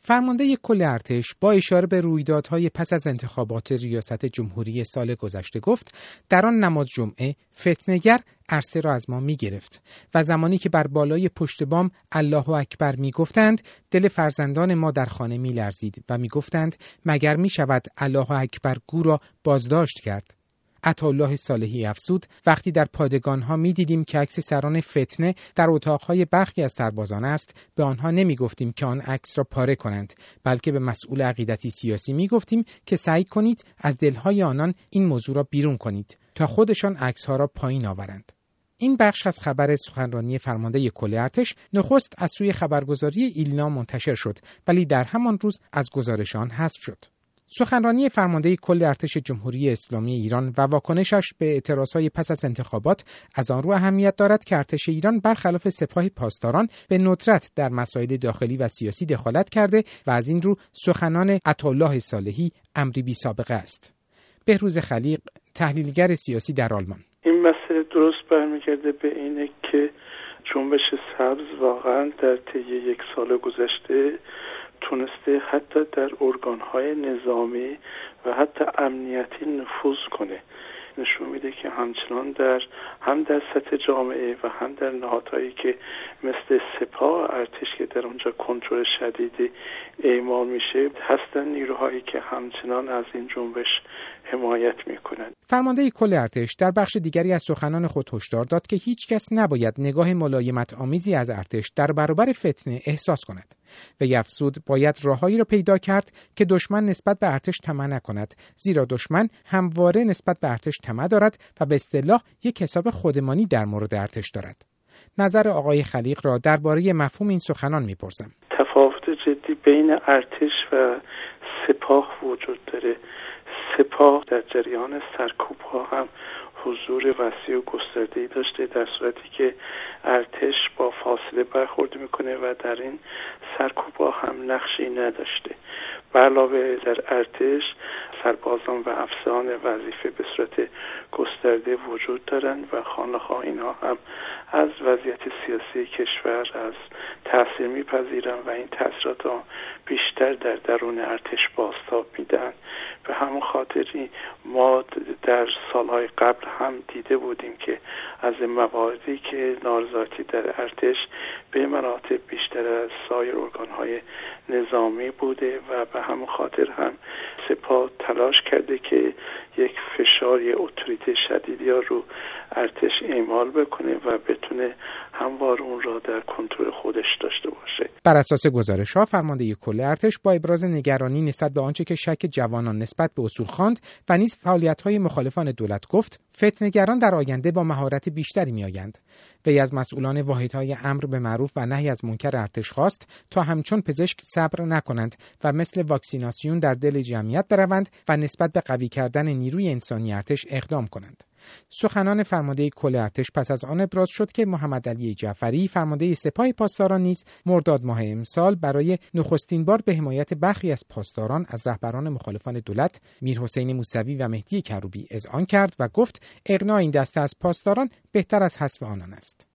فرمانده کل ارتش با اشاره به رویدادهای پس از انتخابات ریاست جمهوری سال گذشته گفت در آن نماز جمعه فتنه‌گر عرصه را از ما می گرفت و زمانی که بر بالای پشت بام الله اکبر می گفتند دل فرزندان ما در خانه می لرزید و می گفتند مگر می شود الله اکبر گو را بازداشت کرد. عطاالله صالحی افزود وقتی در پادگان‌ها می‌دیدیم که عکس سران فتنه در اتاق‌های برخی از سربازان است به آنها نمی‌گفتیم که آن عکس را پاره کنند بلکه به مسئول عقیدتی سیاسی می‌گفتیم که سعی کنید از دل‌های آنان این موضوع را بیرون کنید تا خودشان عکس‌ها را پایین آورند. این بخش از خبر سخنرانی فرمانده کل ارتش نخست از سوی خبرگزاری ایلنا منتشر شد ولی در همان روز از گزارش آن حذف شد. سخنرانی فرمانده کل ارتش جمهوری اسلامی ایران و واکنشش به اعتراضهای پس از انتخابات از آن رو اهمیت دارد که ارتش ایران برخلاف سپاه پاسداران به ندرت در مسائل داخلی و سیاسی دخالت کرده و از این رو سخنان عطاالله صالحی امری بی سابقه است. بهروز خلیق، تحلیلگر سیاسی در آلمان: این مسئله درست برمیگرده به اینه که جنبش سبز واقعا در طی یک سال گذشته تونسته حتی در ارگان‌های نظامی و حتی امنیتی نفوذ کنه. نشون میده که همچنان هم در سطح جامعه و هم در نهادهایی که مثل سپاه ارتش که در اونجا کنترل شدیدی اعمال میشه هستن نیروهایی که همچنان از این جنبش حمایت میکنند. فرمانده کل ارتش در بخش دیگری از سخنان خود هشدار داد که هیچ کس نباید نگاه ملایمت آمیزی از ارتش در برابر فتنه احساس کند و افزود باید راههایی را پیدا کرد که دشمن نسبت به ارتش طمع نکند، زیرا دشمن همواره نسبت به ارتش طمع دارد و به اصطلاح یک حساب خودمانی در مورد ارتش دارد. نظر آقای خلیق را درباره مفهوم این سخنان میپرسم. تفاوت جدی بین ارتش و سپاه وجود داره. سپاه در جریان سرکوب‌ها هم حضور وسیع و گسترده‌ای داشته در صورتی که ارتش با فاصله برخورد میکنه و در این سرکوب‌ها هم نقشی نداشته. به علاوه در ارتش سربازان و افسران وظیفه به صورت گسترده وجود دارند و خانه‌ها اینها هم از وضعیت سیاسی کشور از تاثیر میپذیرند و این تاثیرات ها بیشتر در درون ارتش بازتاب میدن. به همون خاطری ما در سالهای قبل هم دیده بودیم که از مواردی که نارضایتی در ارتش به مراتب بیشتر از سایر ارگان‌های نظامی بوده و به همون خاطر هم سپاه تلاش کرده که یک فشار اتوریته شدیدی رو ارتش اعمال بکنه و بتونه همواره اون را در کنترل خودش داشته باشه. بر اساس گزارش‌ها فرمانده کل ارتش با ابراز نگرانی نسبت به آنچه که شک جوانان نسبت به اصول خواند و نیز فعالیت‌های مخالفان دولت گفت فتنه‌گران در آینده با مهارت بیشتری می‌آیند. وی از مسئولان واحدهای امر به معروف و نهی از منکر ارتش خواست تا همچون پزشک صبر نکنند و مثل واکسیناسیون در دل جمعیت بروند و نسبت به قوی کردن نیروی انسانی ارتش اقدام کنند. سخنان فرمانده کل ارتش پس از آن ابراز شد که محمد علی جعفری فرمانده سپاه پاسداران نیز مرداد ماه امسال برای نخستین بار به حمایت برخی از پاسداران از رهبران مخالفان دولت میرحسین موسوی و مهدی کروبی اذعان کرد و گفت اقناع این دسته از پاسداران بهتر از حذف آنان است.